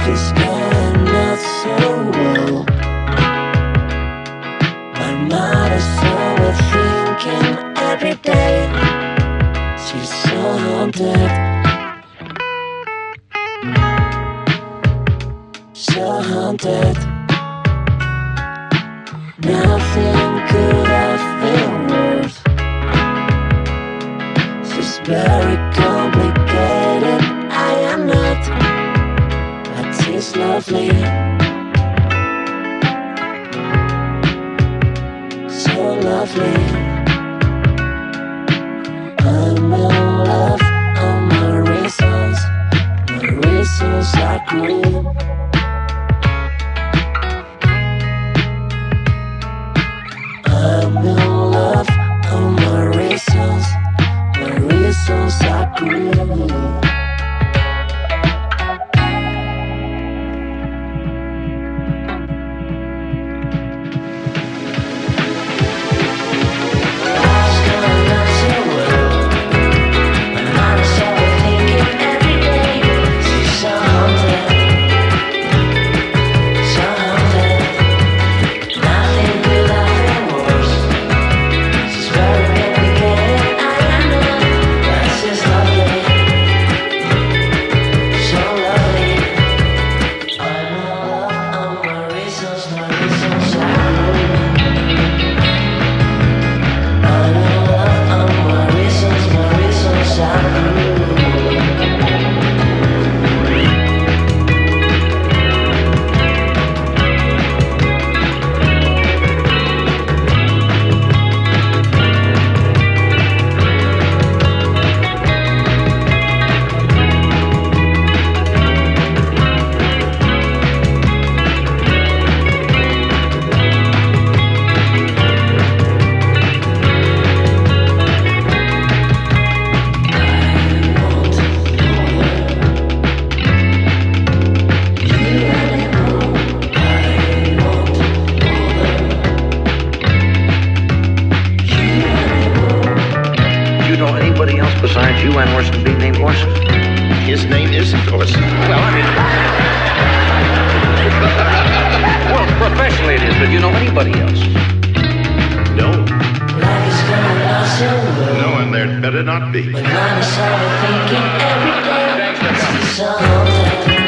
is going not so well. My mind is overthinking every day. She's so haunted, so haunted. Nothing could have been worse. She's very complicated, I am not, but she's lovely, so lovely. I'm in love, all my reasons are green. I'm in love, all my reasons are green. Anybody else besides you and Orson being named Orson? His name isn't Orson. Well, I mean... well, professionally it is, but do you know anybody else? No. Life is going on so well. No, and there better not be. My mind is overthinking every day. She's so haunted.